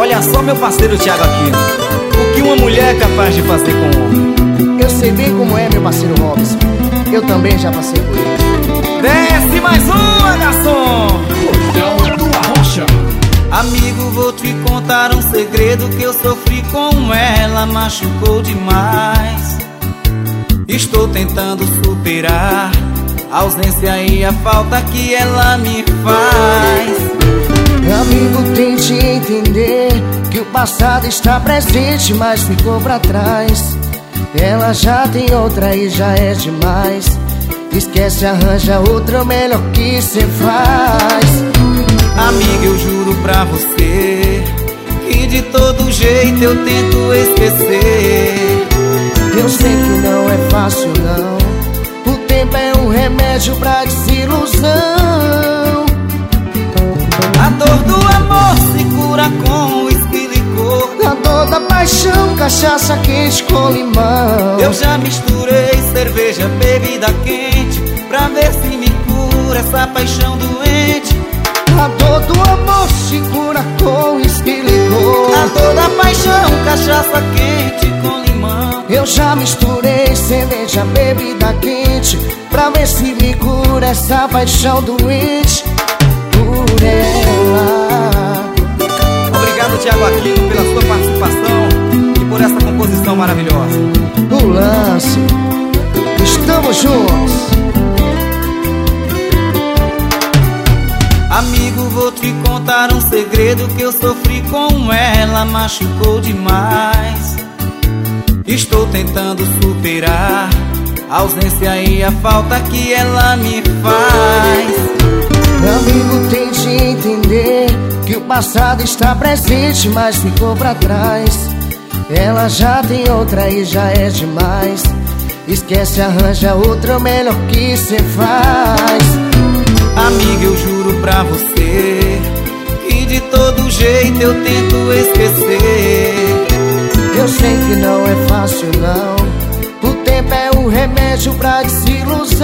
Olha só, meu parceiro Thiago Aquino, o que uma mulher é capaz de fazer com um homem. Eu sei bem como é, meu parceiro Robson. Eu também já passei por isso. Desce mais uma, garçom! Amigo, vou te contar um segredo que eu sofri com ela, machucou demais. Estou tentando superar a ausência e a falta que ela me faz. Amigo, tente entender que o passado está presente, mas ficou pra trás. Ela já tem outra e já é demais. Esquece, arranja outra, melhor que cê faz. Amiga, eu juro pra você que de todo jeito eu tento esquecer. Eu sei que não é fácil não, o tempo é um remédio pra desilusão. A dor do amor se cura com uísque e licor. A dor da paixão, cachaça quente com limão. Eu já misturei cerveja, bebida quente, pra ver se me cura essa paixão doente. A dor do amor se cura com uísque e licor. A dor da paixão, cachaça quente com limão. Eu já misturei cerveja, bebida quente, pra ver se me cura essa paixão doente por ela. Obrigado, Thiago Aquino, pela sua participação e por essa composição maravilhosa. No lance, estamos juntos. Amigo, vou te contar um segredo que eu sofri com ela, machucou demais. Estou tentando superar a ausência e a falta que ela me faz. Amigo, tente entender que o passado está presente, mas ficou pra trás. Ela já tem outra e já é demais. Esquece, arranja outra, melhor que cê faz. Amiga, eu juro pra você que de todo jeito eu tento esquecer. Eu sei que não é fácil não, o tempo é um remédio pra desilusão.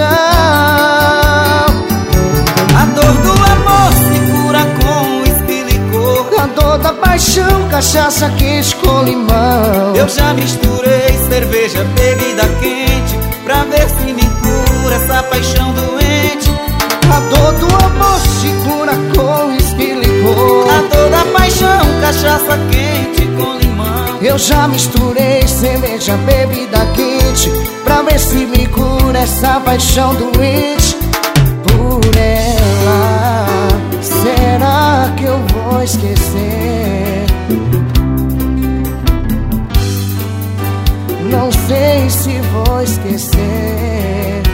A dor do amor se cura com uísque e licor. A dor da paixão, cachaça quente com limão. Eu já misturei cerveja, bebida quente, pra ver se me cura essa paixão doente. A dor do amor se cura com uísque e licor. A dor da paixão, cachaça quente com limão. Eu já misturei cerveja, bebida quente, pra ver se me cura essa paixão doente por ela. Será que eu vou esquecer? Não sei se vou esquecer.